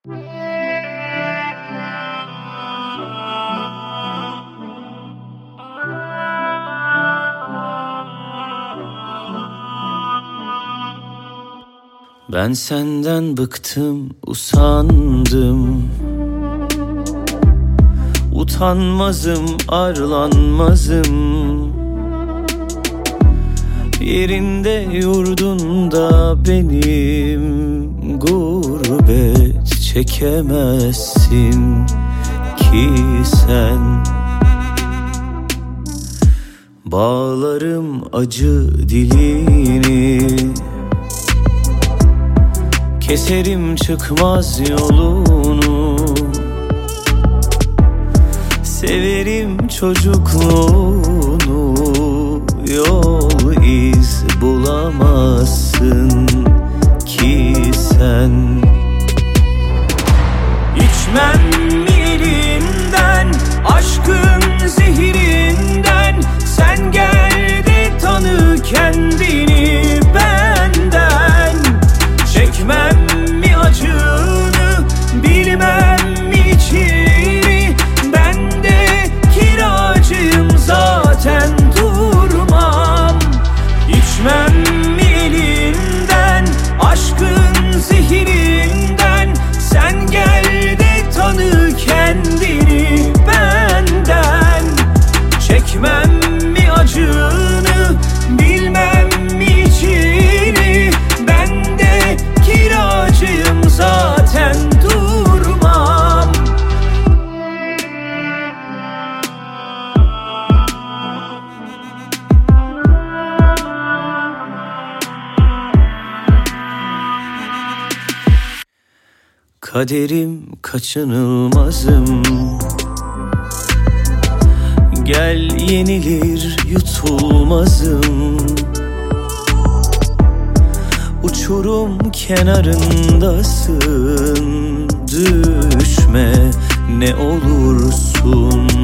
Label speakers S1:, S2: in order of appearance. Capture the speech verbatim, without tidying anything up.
S1: Ben senden bıktım, usandım. Utanmazım, arlanmazım. Yerinde yurdunda benim gurbet çekemezsin ki sen. Bağlarım acı dilini, keserim çıkmaz yolunu. Severim çocukluğunu, yol iz bulamazsın ki sen. İçmem mi elinden, aşkın zehirinden? Sen gel de tanı kendini benden. Çekmem mi acını, bilmem mi içini? Ben de kiracıyım zaten, durmam. İçmem mi elinden, aşkın zehirinden? Sen gel de tanı kendini benden. Çekmem mi acını, bilmem mi içini? Ben de kiracıyım zaten, durmam. Kaderim kaçınılmazım. Gel yenilir yutulmazım. Uçurum kenarındasın. Düşme ne olursun